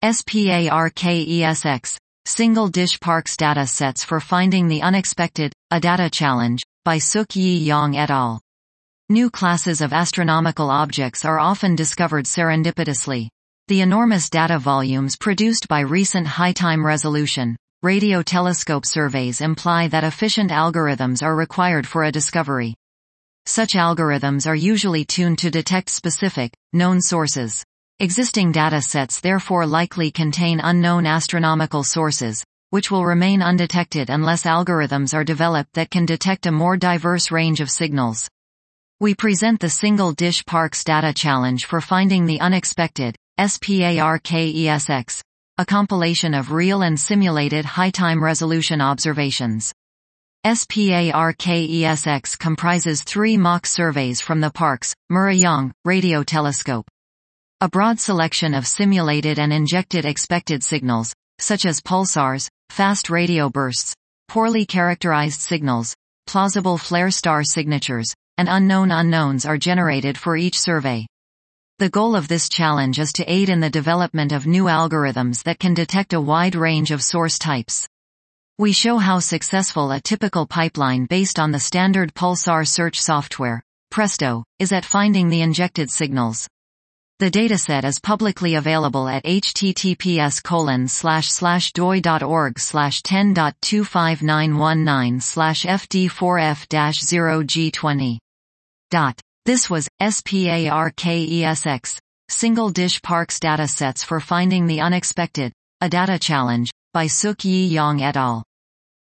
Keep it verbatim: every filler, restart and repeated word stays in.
SPARKESX, Single Dish Parks Data Sets for Finding the Unexpected, a Data Challenge, by Suk Yi Yang et al. New classes of astronomical objects are often discovered serendipitously. The enormous data volumes produced by recent high-time resolution radio telescope surveys imply that efficient algorithms are required for a discovery. Such algorithms are usually tuned to detect specific, known sources. Existing data sets therefore likely contain unknown astronomical sources, which will remain undetected unless algorithms are developed that can detect a more diverse range of signals. We present the Single Dish Parks Data Challenge for Finding the Unexpected, SPARKESX, a compilation of real and simulated high-time resolution observations. SPARKESX comprises three mock surveys from the Parkes, Murray-Young, radio telescope. A broad selection of simulated and injected expected signals, such as pulsars, fast radio bursts, poorly characterized signals, plausible flare star signatures, and unknown unknowns are generated for each survey. The goal of this challenge is to aid in the development of new algorithms that can detect a wide range of source types. We show how successful a typical pipeline based on the standard pulsar search software, Presto, is at finding the injected signals. The dataset is publicly available at https colon slash slash doi dot org slash ten dot two five nine one nine slash f d four f dash zero g twenty. This was SPARKESX, Single Dish Parks Data Sets for Finding the Unexpected, a Data Challenge, by Suk Yi Yang et al.